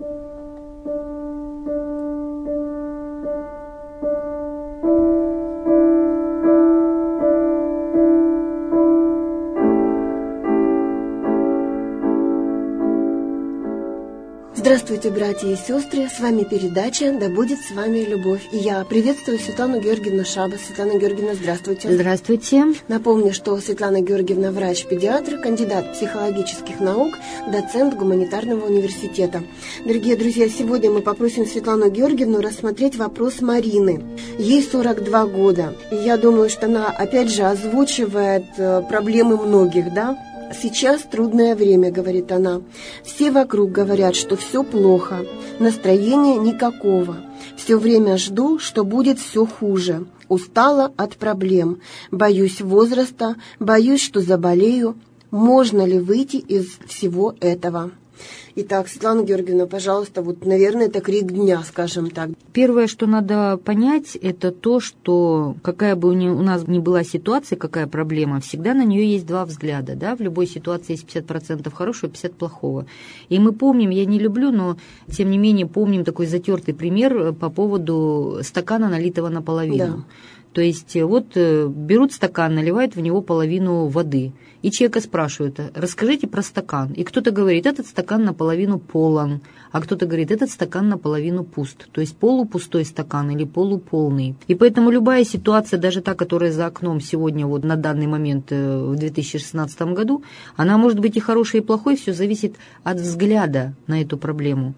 Здравствуйте, братья и сестры, с вами передача «Да будет с вами любовь». И я приветствую Светлану Георгиевну Шабас. Светлана Георгиевна, здравствуйте. Здравствуйте. Напомню, что Светлана Георгиевна врач-педиатр, кандидат психологических наук, доцент гуманитарного университета. Дорогие друзья, сегодня мы попросим Светлану Георгиевну рассмотреть вопрос Марины. Ей 42 года. И я думаю, что она опять же озвучивает проблемы многих, да? «Сейчас трудное время», — говорит она. «Все вокруг говорят, что все плохо, настроения никакого. Все время жду, что будет все хуже. Устала от проблем. Боюсь возраста, боюсь, что заболею. Можно ли выйти из всего этого?» Итак, Светлана Георгиевна, пожалуйста, вот, наверное, это крик дня, скажем так. Первое, что надо понять, это то, что какая бы у нас ни была ситуация, какая проблема, всегда на нее есть два взгляда. Да? В любой ситуации есть 50% хорошего, 50% плохого. И мы помним, я не люблю, но тем не менее помним такой затертый пример по поводу стакана, налитого наполовину. Да. То есть вот берут стакан, наливают в него половину воды. И человека спрашивают: расскажите про стакан. И кто-то говорит: этот стакан наполовину полон, а кто-то говорит: этот стакан наполовину пуст. То есть полупустой стакан или полуполный. И поэтому любая ситуация, даже та, которая за окном сегодня, вот на данный момент в 2016 году, она может быть и хорошей, и плохой, все зависит от взгляда на эту проблему.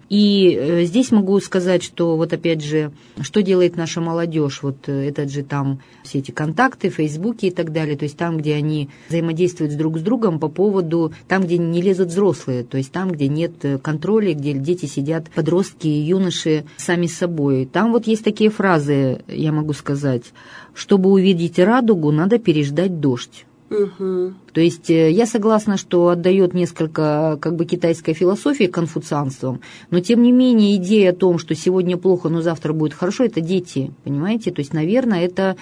И здесь могу сказать, что вот опять же, что делает наша молодежь, вот этот же там все эти контакты, фейсбуки и так далее, то есть там, где они взаимодействуют друг с другом по поводу, там, где не лезут взрослые, то есть там, где нет контроля, где дети сидят, подростки и юноши сами с собой. Там вот есть такие фразы, я могу сказать: чтобы увидеть радугу, надо переждать дождь. Угу. То есть я согласна, что отдает несколько как бы китайской философии конфуцианством, но тем не менее идея о том, что сегодня плохо, но завтра будет хорошо, это дети, понимаете? То есть, наверное, это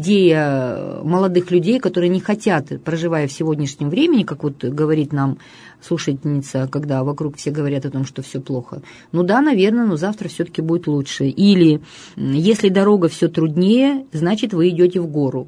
идея молодых людей, которые не хотят, проживая в сегодняшнем времени, как вот говорит нам слушательница, когда вокруг все говорят о том, что все плохо. Ну да, наверное, но завтра все-таки будет лучше. Или если дорога все труднее, значит, вы идете в гору.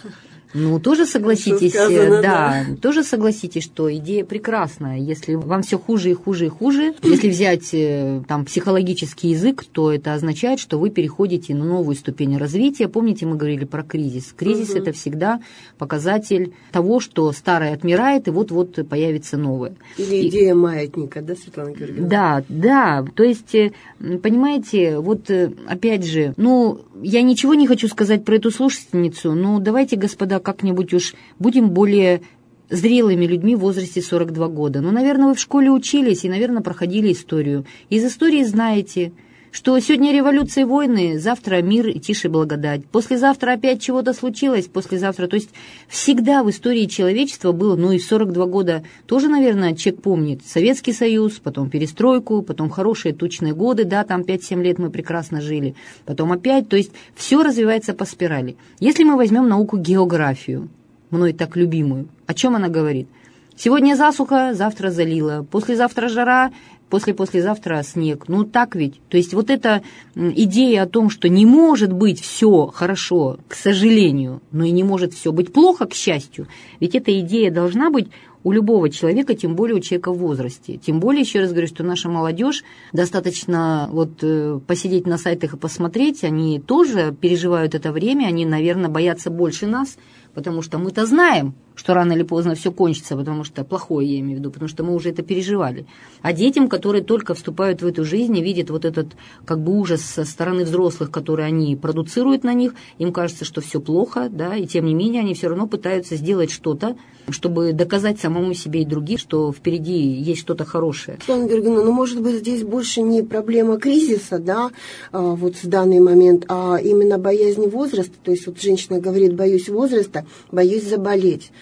Ну, тоже согласитесь, сказано, да, тоже согласитесь, что идея прекрасная. Если вам все хуже и хуже и хуже, если взять там психологический язык, то это означает, что вы переходите на новую ступень развития. Помните, мы говорили про кризис. Кризис это всегда показатель того, что старое отмирает, и вот-вот появится новое. Или идея маятника, да, Светлана Георгиевна? Да, да, то есть, понимаете, вот опять же, ну, я ничего не хочу сказать про эту слушательницу, но давайте, господа, как-нибудь уж будем более зрелыми людьми в возрасте 42 года. Ну, наверное, вы в школе учились и, наверное, проходили историю. Из истории знаете, что сегодня революция и войны, завтра мир и тише благодать. Послезавтра опять чего-то случилось, послезавтра. То есть всегда в истории человечества было, ну и в 42 года тоже, наверное, человек помнит. Советский Союз, потом перестройку, потом хорошие тучные годы, да, там 5-7 лет мы прекрасно жили. Потом опять, то есть все развивается по спирали. Если мы возьмем науку географию, мной так любимую, о чем она говорит? Сегодня засуха, завтра залила, послезавтра жара, послезавтра снег. Ну так ведь. То есть вот эта идея о том, что не может быть все хорошо, к сожалению, но и не может все быть плохо, к счастью. Ведь эта идея должна быть у любого человека, тем более у человека в возрасте. Тем более, еще раз говорю, что наша молодежь, достаточно вот посидеть на сайтах и посмотреть, они тоже переживают это время, они, наверное, боятся больше нас, потому что мы-то знаем, что рано или поздно все кончится, потому что плохое, я имею в виду, потому что мы уже это переживали. А детям, которые только вступают в эту жизнь и видят вот этот как бы ужас со стороны взрослых, который они продуцируют на них, им кажется, что все плохо, да, и тем не менее они все равно пытаются сделать что-то, чтобы доказать самому себе и другим, что впереди есть что-то хорошее. Светлана Георгиевна, ну, может быть, здесь больше не проблема кризиса, да, вот в данный момент, а именно боязнь возраста. То есть вот женщина говорит: боюсь возраста, боюсь заболеть.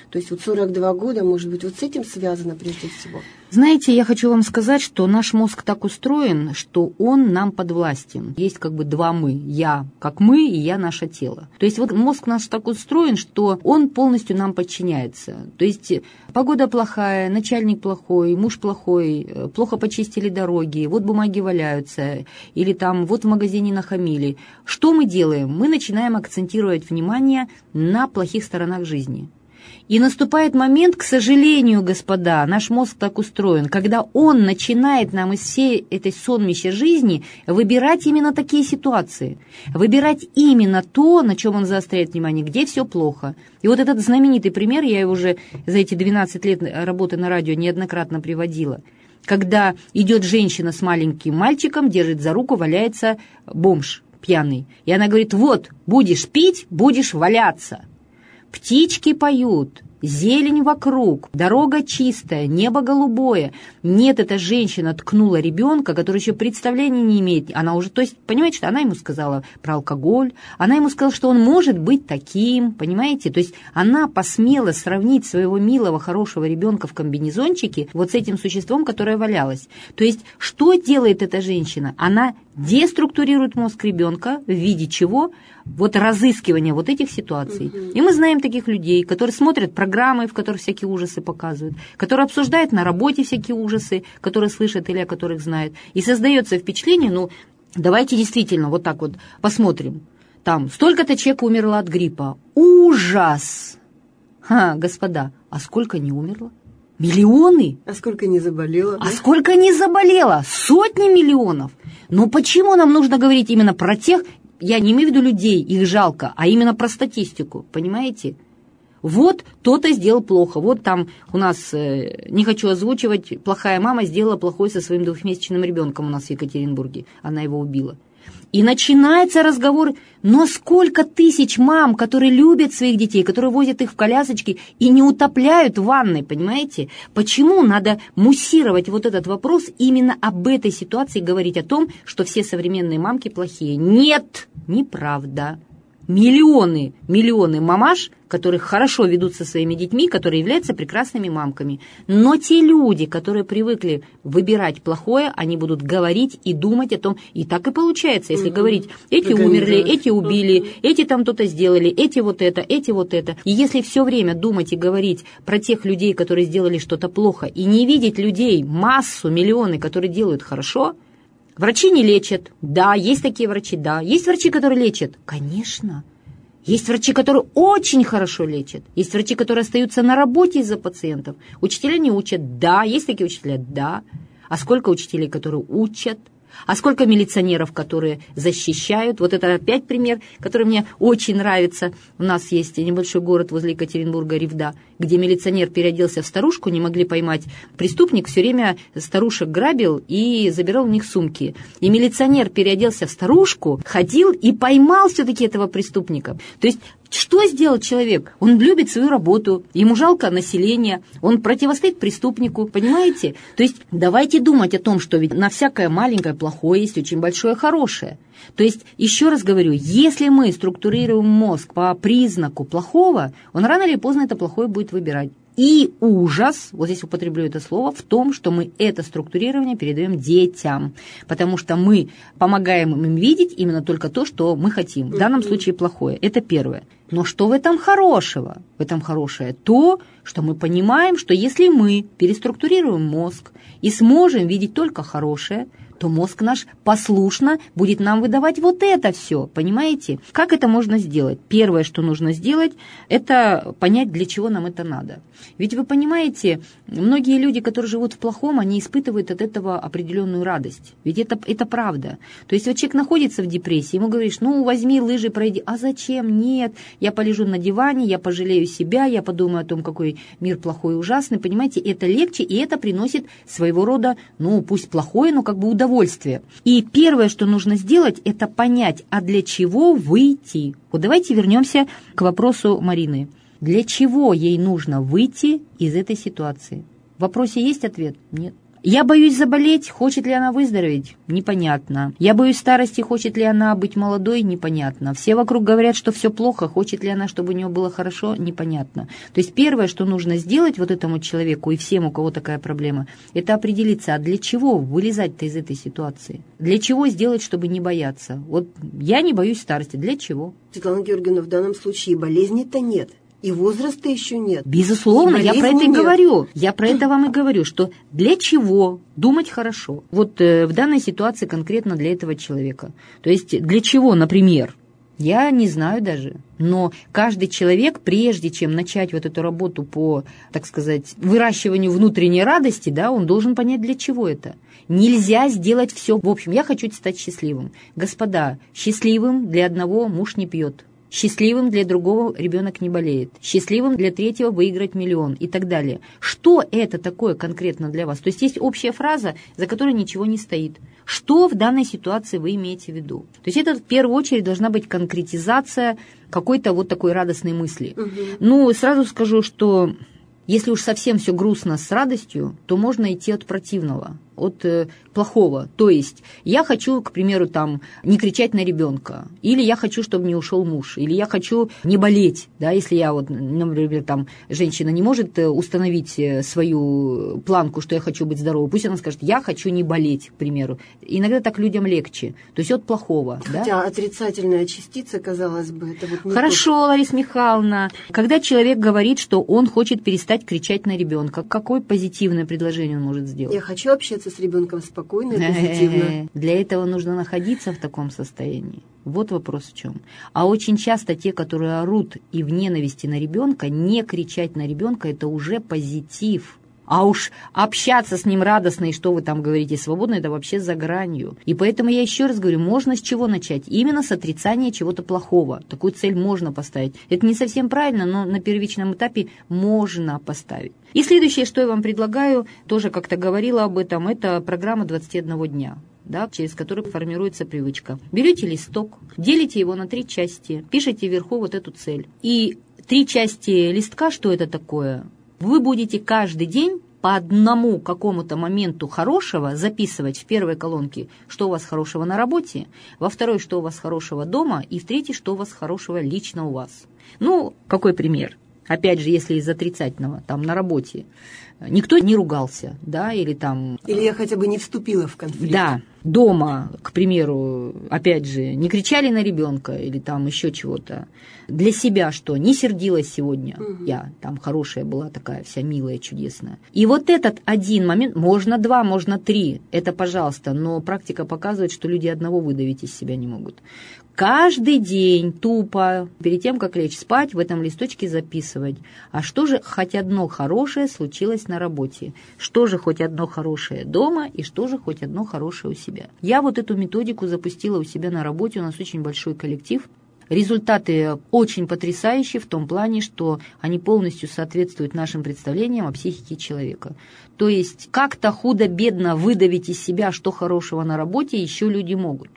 То есть вот 42 года, может быть, вот с этим связано прежде всего? Знаете, я хочу вам сказать, что наш мозг так устроен, что он нам подвластен. Есть как бы два «мы». Я как мы, и я наше тело. То есть вот мозг наш так устроен, что он полностью нам подчиняется. То есть погода плохая, начальник плохой, муж плохой, плохо почистили дороги, вот бумаги валяются, или там вот в магазине нахамили. Что мы делаем? Мы начинаем акцентировать внимание на плохих сторонах жизни. И наступает момент, к сожалению, господа, наш мозг так устроен, когда он начинает нам из всей этой сонмища жизни выбирать именно такие ситуации, выбирать именно то, на чем он заостряет внимание, где все плохо. И вот этот знаменитый пример, я его уже за эти 12 лет работы на радио неоднократно приводила, когда идет женщина с маленьким мальчиком, держит за руку, валяется бомж пьяный. И она говорит: вот, будешь пить, будешь валяться. Птички поют, зелень вокруг, дорога чистая, небо голубое. Нет, эта женщина ткнула ребенка, который еще представления не имеет. Она уже, то есть, понимаете, что она ему сказала про алкоголь, она ему сказала, что он может быть таким, понимаете? То есть она посмела сравнить своего милого, хорошего ребенка в комбинезончике вот с этим существом, которое валялось. То есть что делает эта женщина? Она деструктурирует мозг ребенка в виде чего? Вот разыскивания вот этих ситуаций. И мы знаем таких людей, которые смотрят программы, в которых всякие ужасы показывают, которые обсуждают на работе всякие ужасы, которые слышат или о которых знают. И создается впечатление, ну, давайте действительно вот так вот посмотрим. Там столько-то человек умерло от гриппа. Ужас! Господа, а сколько не умерло? Миллионы? А сколько не заболело? А сколько не заболело? Сотни миллионов. Но почему нам нужно говорить именно про тех, я не имею в виду людей, их жалко, а именно про статистику, понимаете? Вот кто-то сделал плохо. Вот там у нас, не хочу озвучивать, плохая мама сделала плохое со своим 2-месячным ребенком у нас в Екатеринбурге. Она его убила. И начинается разговор, но сколько тысяч мам, которые любят своих детей, которые возят их в колясочки и не утопляют в ванной, понимаете? Почему надо муссировать вот этот вопрос, именно об этой ситуации говорить о том, что все современные мамки плохие? Нет, неправда. Миллионы мамаш, которые хорошо ведут со своими детьми, которые являются прекрасными мамками. Но те люди, которые привыкли выбирать плохое, они будут говорить и думать о том, и так и получается, если говорить, эти умерли, эти убили, эти там что-то сделали, эти вот это. И если все время думать и говорить про тех людей, которые сделали что-то плохо, и не видеть людей, массу, миллионы, которые делают хорошо. Врачи не лечат. Да, есть такие врачи, да. Есть врачи, которые лечат. Конечно. Есть врачи, которые очень хорошо лечат. Есть врачи, которые остаются на работе из-за пациентов. Учителя не учат. Да, есть такие учителя, да. А сколько учителей, которые учат? А сколько милиционеров, которые защищают? Вот это опять пример, который мне очень нравится. У нас есть небольшой город возле Екатеринбурга, Ревда, где милиционер переоделся в старушку, не могли поймать. Преступник все время старушек грабил и забирал у них сумки. И милиционер переоделся в старушку, ходил и поймал все-таки этого преступника. То есть что сделал человек? Он любит свою работу, ему жалко населения, он противостоит преступнику, понимаете? То есть давайте думать о том, что ведь на всякое маленькое плохое есть очень большое хорошее. То есть, еще раз говорю, если мы структурируем мозг по признаку плохого, он рано или поздно это плохое будет выбирать. И ужас, вот здесь употреблю это слово, в том, что мы это структурирование передаем детям, потому что мы помогаем им видеть именно только то, что мы хотим, в данном случае плохое. Это первое. Но что в этом хорошего? В этом хорошее то, что мы понимаем, что если мы переструктурируем мозг и сможем видеть только хорошее, то мозг наш послушно будет нам выдавать вот это все, понимаете? Как это можно сделать? Первое, что нужно сделать, это понять, для чего нам это надо. Ведь вы понимаете, многие люди, которые живут в плохом, они испытывают от этого определенную радость. Ведь это правда. То есть вот человек находится в депрессии, ему говоришь, ну возьми лыжи, пройди. А зачем? Нет, я полежу на диване, я пожалею себя, я подумаю о том, какой мир плохой и ужасный. Понимаете, это легче, и это приносит своего рода, ну пусть плохое, но как бы удовольствие. И первое, что нужно сделать, это понять, а для чего выйти. Вот давайте вернемся к вопросу Марины. Для чего ей нужно выйти из этой ситуации? В вопросе есть ответ? Нет. Я боюсь заболеть, хочет ли она выздороветь? Непонятно. Я боюсь старости, хочет ли она быть молодой? Непонятно. Все вокруг говорят, что все плохо, хочет ли она, чтобы у нее было хорошо? Непонятно. То есть первое, что нужно сделать вот этому человеку и всем, у кого такая проблема, это определиться, а для чего вылезать-то из этой ситуации? Для чего сделать, чтобы не бояться? Вот я не боюсь старости. Для чего? Светлана Георгиевна, в данном случае болезни-то нет. И возраста еще нет. Безусловно, я про это и говорю. Я про это вам и говорю, что для чего думать хорошо? Вот в данной ситуации конкретно для этого человека. То есть для чего, например? Я не знаю даже. Но каждый человек, прежде чем начать вот эту работу по, так сказать, выращиванию внутренней радости, да, он должен понять, для чего это. Нельзя сделать все. В общем, я хочу стать счастливым. Господа, счастливым для одного муж не пьет. Счастливым для другого ребенок не болеет. Счастливым для третьего выиграть миллион и так далее. Что это такое конкретно для вас? То есть есть общая фраза, за которой ничего не стоит. Что в данной ситуации вы имеете в виду? То есть это в первую очередь должна быть конкретизация какой-то вот такой радостной мысли. Ну, сразу скажу, что если уж совсем все грустно с радостью, то можно идти от противного, от плохого. То есть я хочу, к примеру, там, не кричать на ребенка, или я хочу, чтобы не ушел муж, или я хочу не болеть, да, если я вот, например, там, женщина не может установить свою планку, что я хочу быть здоровой, пусть она скажет, я хочу не болеть, к примеру. Иногда так людям легче, то есть от плохого. Хотя да? Отрицательная частица, казалось бы, это вот не Хорошо, то... Лариса Михайловна, когда человек говорит, что он хочет перестать кричать на ребенка, какое позитивное предложение он может сделать? Я хочу общаться с ребенком спокойно и позитивно. Для этого нужно находиться в таком состоянии. Вот вопрос в чем. А очень часто те, которые орут и в ненависти на ребенка, не кричать на ребенка, это уже позитив. А уж общаться с ним радостно, и что вы там говорите, свободно, это вообще за гранью. И поэтому я еще раз говорю, можно с чего начать? Именно с отрицания чего-то плохого. Такую цель можно поставить. Это не совсем правильно, но на первичном этапе можно поставить. И следующее, что я вам предлагаю, тоже как-то говорила об этом, это программа 21 дня. Да, через который формируется привычка. Берете листок, делите его на 3 части, пишите вверху вот эту цель. И 3 части листка, что это такое? Вы будете каждый день по одному какому-то моменту хорошего записывать в первой колонке, что у вас хорошего на работе, во второй, что у вас хорошего дома, и в третьей, что у вас хорошего лично у вас. Ну, какой пример? Опять же, если из отрицательного, там на работе никто не ругался, да, или там... Или я хотя бы не вступила в конфликт. Да, дома, к примеру, опять же, не кричали на ребенка или там еще чего-то. Для себя что? Не сердилась сегодня. Я там хорошая была такая, вся милая, чудесная. И вот этот один момент, можно 2, можно 3, это пожалуйста, но практика показывает, что люди одного выдавить из себя не могут. Каждый день тупо, перед тем, как лечь спать, в этом листочке записывать. А что же хоть одно хорошее случилось на работе? Что же хоть одно хорошее дома? И что же хоть одно хорошее у себя? Я вот эту методику запустила у себя на работе. У нас очень большой коллектив. Результаты очень потрясающие в том плане, что они полностью соответствуют нашим представлениям о психике человека. То есть как-то худо-бедно выдавить из себя, что хорошего на работе, еще люди могут.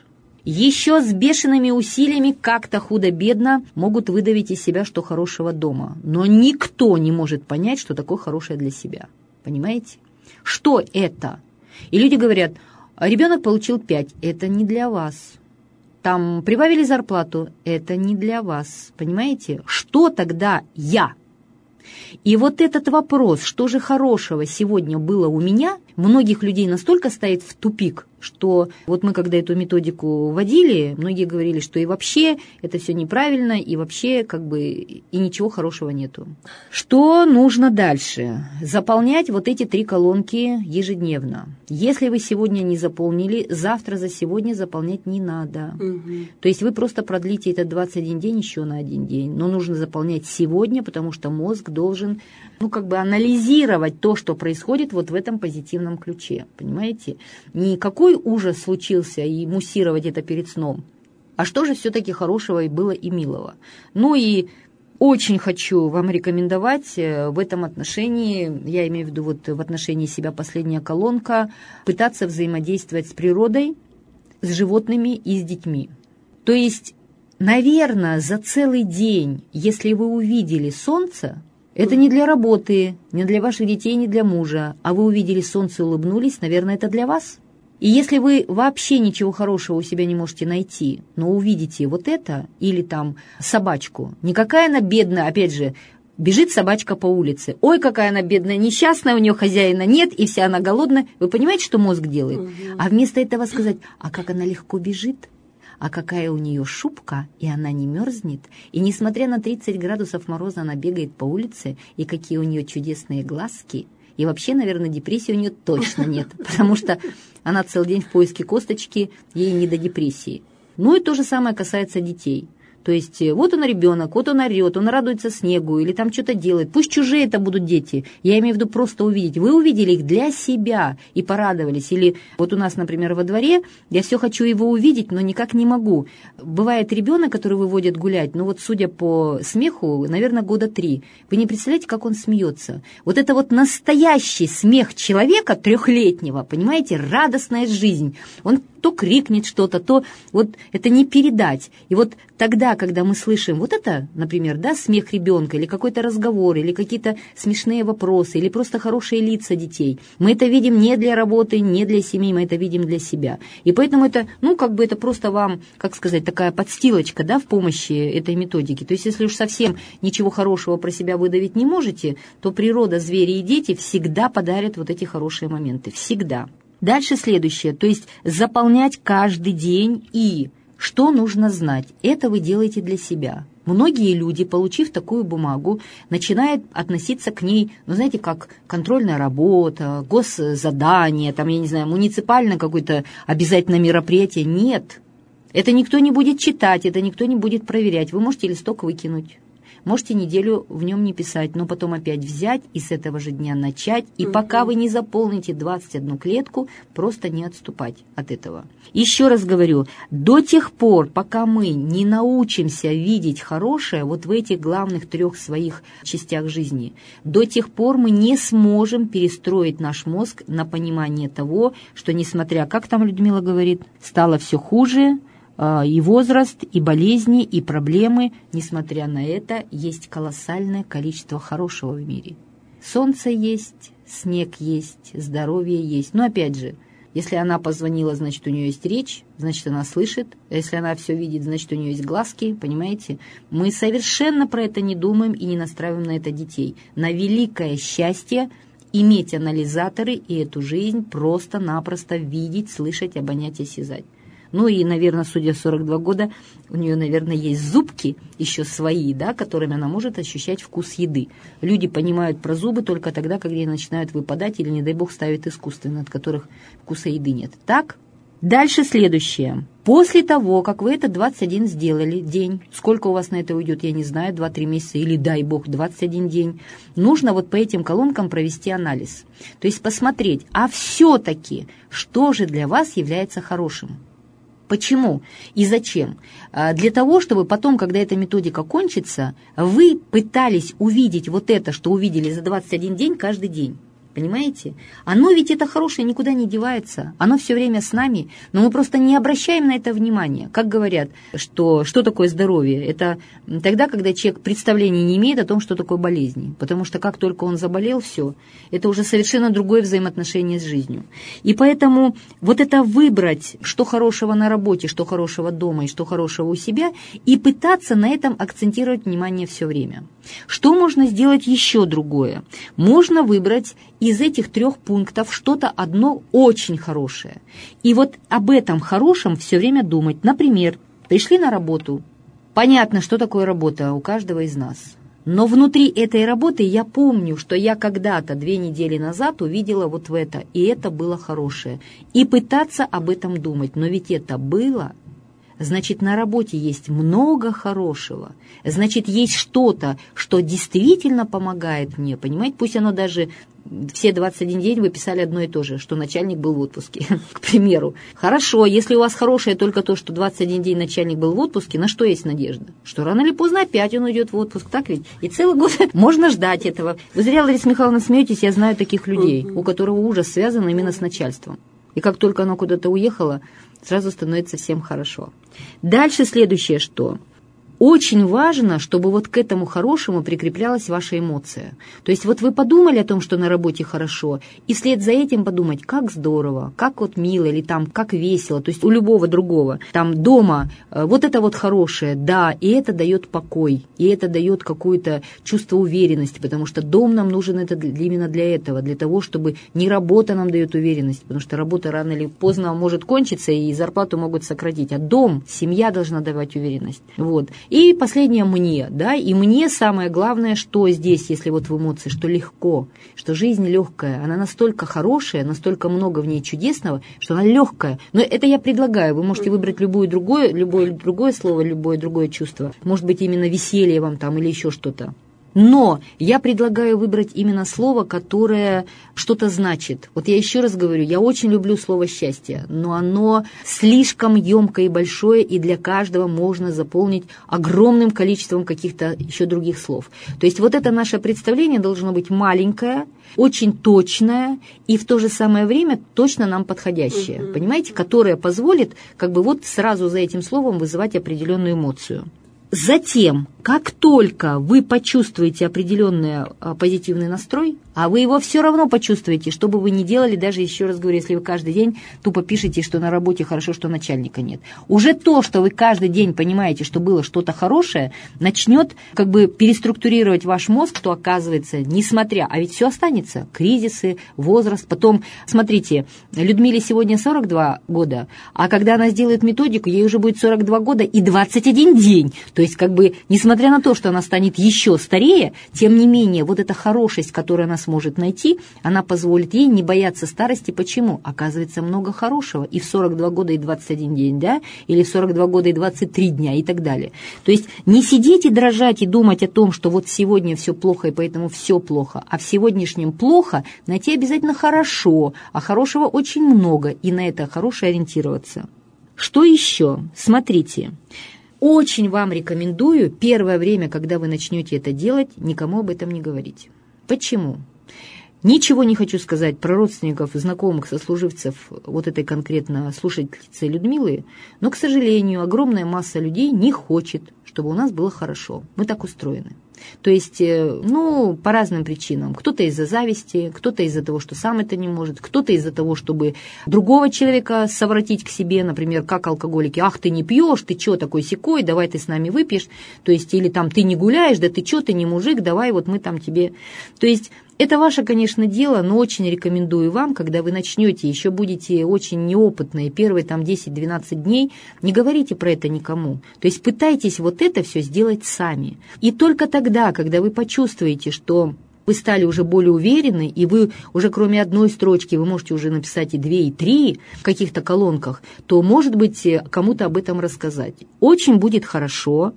Еще с бешеными усилиями как-то худо-бедно могут выдавить из себя, что хорошего дома. Но никто не может понять, что такое хорошее для себя. Понимаете? Что это? И люди говорят, ребенок получил 5, это не для вас. Там прибавили зарплату, это не для вас. Понимаете? Что тогда я? И вот этот вопрос, что же хорошего сегодня было у меня, многих людей настолько ставит в тупик, что вот мы когда эту методику вводили, многие говорили, что и вообще это все неправильно, и вообще как бы и ничего хорошего нету. Что нужно дальше? Заполнять вот эти 3 колонки ежедневно. Если вы сегодня не заполнили, завтра за сегодня заполнять не надо. То есть вы просто продлите этот 21 день еще на 1 день. Но нужно заполнять сегодня, потому что мозг должен, анализировать то, что происходит вот в этом позитивном ключе. Понимаете? Не какой ужас случился и муссировать это перед сном, а что же все-таки хорошего и было и милого. Ну и очень хочу вам рекомендовать в этом отношении, я имею в виду вот в отношении себя последняя колонка, пытаться взаимодействовать с природой, с животными и с детьми. То есть, наверное, за целый день, если вы увидели солнце, Это не для работы, не для ваших детей, не для мужа. А вы увидели солнце и улыбнулись, наверное, это для вас. И если вы вообще ничего хорошего у себя не можете найти, но увидите вот это, или там собачку, никакая она бедная, опять же, бежит собачка по улице. Ой, какая она бедная, несчастная, у нее хозяина нет, и вся она голодная. Вы понимаете, что мозг делает? А вместо этого сказать, а как она легко бежит, а какая у нее шубка, и она не мерзнет, и несмотря на 30 градусов мороза она бегает по улице, и какие у нее чудесные глазки. И вообще, наверное, депрессии у нее точно нет, потому что она целый день в поиске косточки, ей не до депрессии. Ну и то же самое касается детей. То есть вот он ребенок, вот он орет, он радуется снегу или там что-то делает. Пусть чужие это будут дети. Я имею в виду просто увидеть. Вы увидели их для себя и порадовались. Или вот у нас, например, во дворе, я все хочу его увидеть, но никак не могу. Бывает ребенок, который выводит гулять, ну вот судя по смеху, наверное, 3 года. Вы не представляете, как он смеется. Вот это вот настоящий смех человека 3-летнего, понимаете, радостная жизнь. Он то крикнет что-то, то вот это не передать. И вот тогда, когда мы слышим вот это, например, да, смех ребенка, или какой-то разговор, или какие-то смешные вопросы, или просто хорошие лица детей, мы это видим не для работы, не для семьи, мы это видим для себя. И поэтому это, ну, как бы это просто вам, как сказать, такая подстилочка, да, в помощи этой методики. То есть, если уж совсем ничего хорошего про себя выдавить не можете, то природа, звери и дети всегда подарят вот эти хорошие моменты. Всегда. Дальше следующее, то есть заполнять каждый день и что нужно знать. Это вы делаете для себя. Многие люди, получив такую бумагу, начинают относиться к ней, ну, знаете, как контрольная работа, госзадание, там, я не знаю, муниципальное какое-то обязательное мероприятие. Нет, это никто не будет читать, это никто не будет проверять. Вы можете листок выкинуть. Можете неделю в нем не писать, но потом опять взять и с этого же дня начать. И пока вы не заполните 21 клетку, просто не отступать от этого. Еще раз говорю, до тех пор, пока мы не научимся видеть хорошее вот в этих главных 3 своих частях жизни, до тех пор мы не сможем перестроить наш мозг на понимание того, что несмотря, как там Людмила говорит, стало все хуже, и возраст, и болезни, и проблемы. Несмотря на это, есть колоссальное количество хорошего в мире. Солнце есть, снег есть, здоровье есть. Но опять же, если она позвонила, значит, у нее есть речь, значит, она слышит. Если она все видит, значит, у нее есть глазки, понимаете? Мы совершенно про это не думаем и не настраиваем на это детей. На великое счастье иметь анализаторы и эту жизнь просто-напросто видеть, слышать, обонять, осязать. Ну и, наверное, судя 42 года, у нее, наверное, есть зубки еще свои, да, которыми она может ощущать вкус еды. Люди понимают про зубы только тогда, когда они начинают выпадать или, не дай бог, ставят искусственные, от которых вкуса еды нет. Так? Дальше следующее. После того, как вы это 21 сделали, день, сколько у вас на это уйдет, я не знаю, 2-3 месяца или, дай бог, 21 день, нужно вот по этим колонкам провести анализ. То есть посмотреть, а все-таки, что же для вас является хорошим? Почему и зачем? Для того, чтобы потом, когда эта методика кончится, вы пытались увидеть вот это, что увидели за 21 день каждый день. Понимаете? Оно ведь это хорошее никуда не девается. Оно все время с нами, но мы просто не обращаем на это внимания. Как говорят, что такое здоровье? Это тогда, когда человек представления не имеет о том, что такое болезни. Потому что как только он заболел, все, это уже совершенно другое взаимоотношение с жизнью. И поэтому вот это выбрать, что хорошего на работе, что хорошего дома и что хорошего у себя, и пытаться на этом акцентировать внимание все время. Что можно сделать еще другое? Можно выбрать из этих 3 пунктов что-то одно очень хорошее. И вот об этом хорошем все время думать. Например, пришли на работу. Понятно, что такое работа у каждого из нас. Но внутри этой работы я помню, что я когда-то 2 недели назад увидела вот в это, и это было хорошее. И пытаться об этом думать. Но ведь это было... Значит, на работе есть много хорошего. Значит, есть что-то, что действительно помогает мне. Понимаете, пусть оно даже все 21 день вы писали одно и то же, что начальник был в отпуске, к примеру. Хорошо, если у вас хорошее только то, что 21 день начальник был в отпуске, на что есть надежда? Что рано или поздно опять он уйдет в отпуск, так ведь? И целый год можно ждать этого. Вы зря, Лариса Михайловна, смеетесь, я знаю таких людей, у которого ужас связан именно с начальством. И как только оно куда-то уехало, сразу становится всем хорошо. Дальше следующее что? очень важно, чтобы вот к этому хорошему прикреплялась ваша эмоция. То есть вот вы подумали о том, что на работе хорошо, и вслед за этим подумать, как здорово, как вот мило, или там, как весело. То есть у любого другого. Там дома вот это вот хорошее, да, и это дает покой, и это дает какое-то чувство уверенности, потому что дом нам нужен именно для этого, для того, чтобы не работа нам дает уверенность, потому что работа рано или поздно может кончиться, и зарплату могут сократить. А дом, семья должна давать уверенность. Вот. И последнее мне, да, и мне самое главное, что здесь, если вот в эмоции, что легко, что жизнь легкая, она настолько хорошая, настолько много в ней чудесного, что она легкая. Но это я предлагаю, вы можете выбрать любое другое слово, любое другое чувство. Может быть, именно веселье вам там или еще что-то. Но я предлагаю выбрать именно слово, которое что-то значит. Вот я еще раз говорю, я очень люблю слово «счастье», но оно слишком емкое и большое, и для каждого можно заполнить огромным количеством каких-то еще других слов. То есть вот это наше представление должно быть маленькое, очень точное и в то же самое время точно нам подходящее, понимаете, которое позволит как бы вот сразу за этим словом вызывать определенную эмоцию. Затем, как только вы почувствуете определенный позитивный настрой, а вы его все равно почувствуете, что бы вы ни делали, даже еще раз говорю, если вы каждый день тупо пишете, что на работе хорошо, что начальника нет. Уже то, что вы каждый день понимаете, что было что-то хорошее, начнет как бы переструктурировать ваш мозг, что оказывается, несмотря, а ведь все останется, кризисы, возраст, потом, смотрите, Людмиле сегодня 42 года, а когда она сделает методику, ей уже будет 42 года и 21 день. То есть, как бы, несмотря на то, что она станет еще старее, тем не менее, вот эта хорошесть, которую она сможет найти, она позволит ей не бояться старости. Почему? Оказывается, много хорошего и в 42 года и 21 день, да? Или в 42 года и 23 дня и так далее. То есть, не сидеть и дрожать и думать о том, что вот сегодня все плохо и поэтому все плохо, а в сегодняшнем плохо, найти обязательно хорошо, а хорошего очень много, и на это хорошее ориентироваться. Что еще? Смотрите. Очень вам рекомендую первое время, когда вы начнете это делать, никому об этом не говорить. Почему? Ничего не хочу сказать про родственников, знакомых, сослуживцев вот этой конкретно слушательницы Людмилы, но, к сожалению, огромная масса людей не хочет, чтобы у нас было хорошо. Мы так устроены. То есть, по разным причинам. Кто-то из-за зависти, кто-то из-за того, что сам это не может, кто-то из-за того, чтобы другого человека совратить к себе, например, как алкоголики. Ах, ты не пьешь, ты чё такой-сякой, давай ты с нами выпьешь. То есть, или там ты не гуляешь, да ты чё, ты не мужик, давай вот мы там тебе... То есть, это ваше, конечно, дело, но очень рекомендую вам, когда вы начнете, еще будете очень неопытные, первые там 10-12 дней, не говорите про это никому. То есть пытайтесь вот это все сделать сами. И только тогда, когда вы почувствуете, что вы стали уже более уверены, и вы уже кроме одной строчки, вы можете уже написать и 2, и 3 в каких-то колонках, то, может быть, кому-то об этом рассказать. Очень будет хорошо,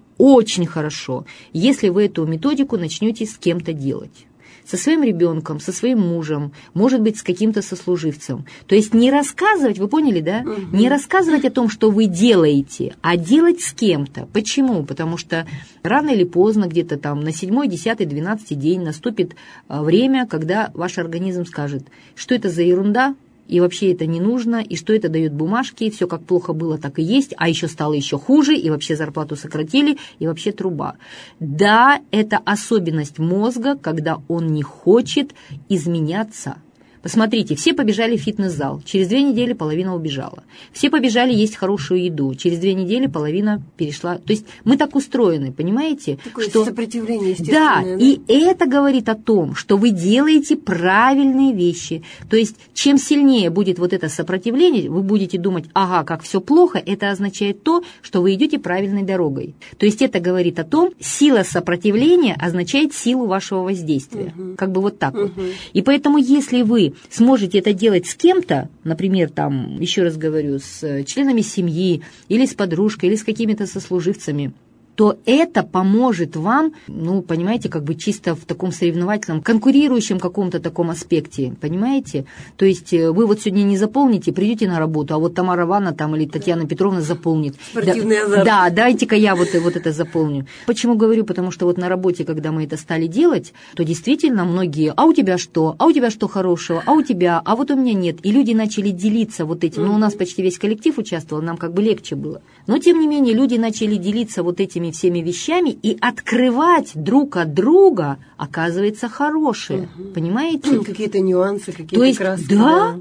если вы эту методику начнете с кем-то делать. Со своим ребенком, со своим мужем, может быть, с каким-то сослуживцем. То есть не рассказывать, вы поняли, да? Не рассказывать о том, что вы делаете, а делать с кем-то. Почему? Потому что рано или поздно, где-то там на 7, 10, 12 день наступит время, когда ваш организм скажет, что это за ерунда, и вообще это не нужно, и что это дает бумажки, и все как плохо было, так и есть, а еще стало еще хуже, и вообще зарплату сократили, и вообще труба. Да, это особенность мозга, когда он не хочет изменяться. Посмотрите, все побежали в фитнес-зал, через 2 недели половина убежала. Все побежали есть хорошую еду, через 2 недели половина перешла. То есть мы так устроены, понимаете? Такое что... сопротивление естественное. Да, и это говорит о том, что вы делаете правильные вещи. То есть чем сильнее будет вот это сопротивление, вы будете думать, ага, как все плохо, это означает то, что вы идете правильной дорогой. То есть это говорит о том, сила сопротивления означает силу вашего воздействия. Как бы вот так вот. И поэтому если вы сможете это делать с кем-то, например, там, еще раз говорю, с членами семьи, или с подружкой, или с какими-то сослуживцами, то это поможет вам, понимаете, как бы чисто в таком соревновательном, конкурирующем каком-то таком аспекте, понимаете? То есть вы вот сегодня не заполните, придете на работу, а вот Тамара Ивановна там или Татьяна Петровна заполнит. Спортивный азарт. Да, дайте-ка я вот это заполню. Почему говорю? Потому что вот на работе, когда мы это стали делать, то действительно многие, а у тебя что? А у тебя что хорошего? А у тебя? А вот у меня нет. И люди начали делиться вот этим. У нас почти весь коллектив участвовал, нам как бы легче было. Но, тем не менее, люди начали делиться вот этими этими всеми вещами и открывать друг от друга, оказывается, хорошее. Понимаете? Какие-то нюансы, какие-то То есть, краски. да?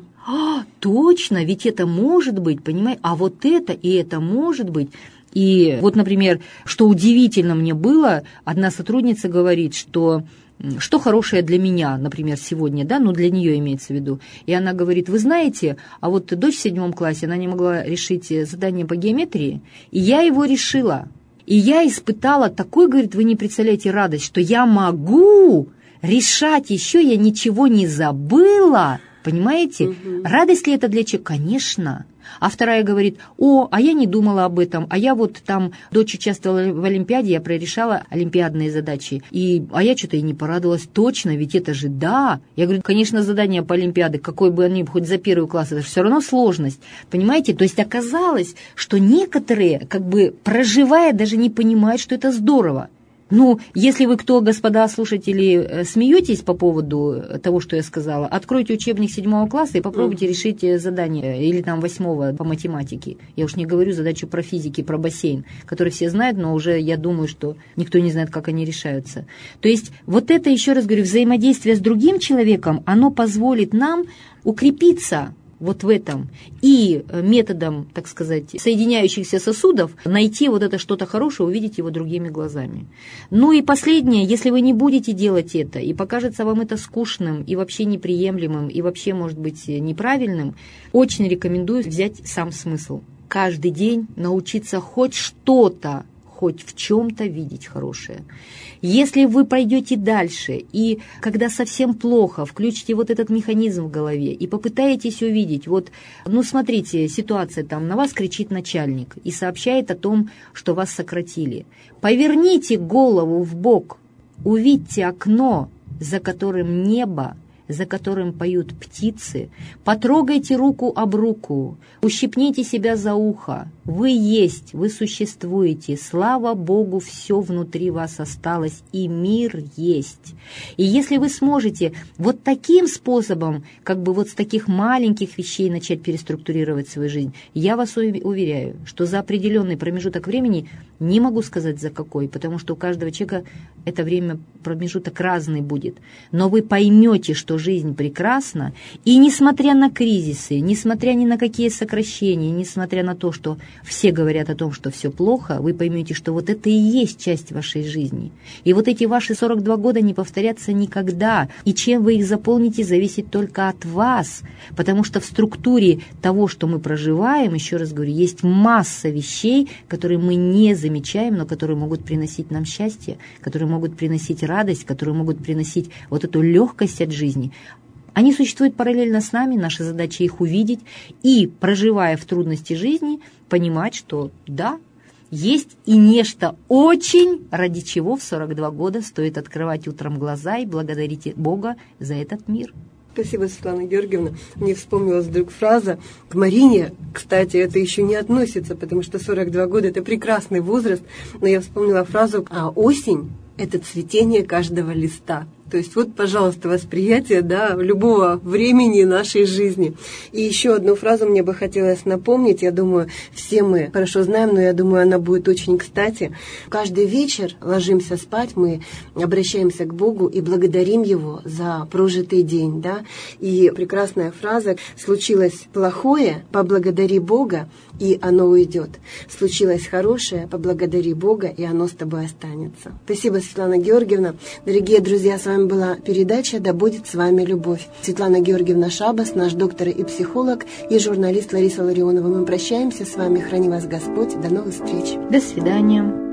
Точно, ведь это может быть, понимаете? А вот это и это может быть. И вот, например, что удивительно мне было, одна сотрудница говорит, что хорошее для меня, например, сегодня, да, ну для нее имеется в виду. И она говорит, вы знаете, а вот дочь в 7 классе, она не могла решить задание по геометрии, и я его решила. И я испытала такой, говорит, вы не представляете радость, что я могу решать еще, я ничего не забыла. Понимаете? Радость ли это для человека? Конечно. А вторая говорит, а я не думала об этом, а я вот там, дочь участвовала в Олимпиаде, я прорешала олимпиадные задачи, а я что-то и не порадовалась, точно, ведь это же да. Я говорю, конечно, задания по Олимпиаде, какой бы они, хоть за 1 класс, это же все равно сложность, понимаете? То есть оказалось, что некоторые, как бы проживая, даже не понимают, что это здорово. Ну, если вы, господа слушатели, смеетесь по поводу того, что я сказала, откройте учебник 7 класса и попробуйте решить задание, или там 8 по математике. Я уж не говорю задачу про физики, про бассейн, который все знают, но уже я думаю, что никто не знает, как они решаются. То есть вот это, еще раз говорю, взаимодействие с другим человеком, оно позволит нам укрепиться вот в этом, и методом, так сказать, соединяющихся сосудов найти вот это что-то хорошее, увидеть его другими глазами. Ну и последнее, если вы не будете делать это, и покажется вам это скучным, и вообще неприемлемым, и вообще, может быть, неправильным, очень рекомендую взять сам смысл. Каждый день научиться хоть что-то, хоть в чем-то видеть хорошее. Если вы пойдете дальше, и когда совсем плохо, включите вот этот механизм в голове и попытаетесь увидеть, вот, ну, смотрите, ситуация там, на вас кричит начальник и сообщает о том, что вас сократили. Поверните голову в бок, увидьте окно, за которым небо, за которым поют птицы, потрогайте руку об руку, ущипните себя за ухо. Вы есть, вы существуете, слава Богу, все внутри вас осталось, и мир есть. И если вы сможете вот таким способом, как бы вот с таких маленьких вещей начать переструктурировать свою жизнь, я вас уверяю, что за определенный промежуток времени, не могу сказать за какой, потому что у каждого человека это время, промежуток разный будет, но вы поймете, что жизнь прекрасна, и несмотря на кризисы, несмотря ни на какие сокращения, несмотря на то, что все говорят о том, что все плохо, вы поймете, что вот это и есть часть вашей жизни. И вот эти ваши 42 года не повторятся никогда, и чем вы их заполните, зависит только от вас, потому что в структуре того, что мы проживаем, еще раз говорю, есть масса вещей, которые мы не замечаем, но которые могут приносить нам счастье, которые могут приносить радость, которые могут приносить вот эту легкость от жизни. Они существуют параллельно с нами, наша задача их увидеть и, проживая в трудности жизни, понимать, что да, есть и нечто очень, ради чего в 42 года стоит открывать утром глаза и благодарить Бога за этот мир. Спасибо, Светлана Георгиевна. Мне вспомнилась вдруг фраза к Марине. Кстати, это еще не относится, потому что 42 года – это прекрасный возраст. Но я вспомнила фразу «Осень – это цветение каждого листа». То есть вот, пожалуйста, восприятие, да, любого времени нашей жизни. И еще одну фразу мне бы хотелось напомнить. Я думаю, все мы хорошо знаем, но я думаю, она будет очень кстати. Каждый вечер ложимся спать, мы обращаемся к Богу и благодарим Его за прожитый день, да. И прекрасная фраза: «Случилось плохое, поблагодари Бога, и оно уйдет. Случилось хорошее, поблагодари Бога, и оно с тобой останется». Спасибо, Светлана Георгиевна. Дорогие друзья, с вами была передача «Да будет с вами любовь». Светлана Георгиевна Шабас, наш доктор и психолог, и журналист Лариса Ларионова. Мы прощаемся с вами. Храни вас Господь. До новых встреч. До свидания.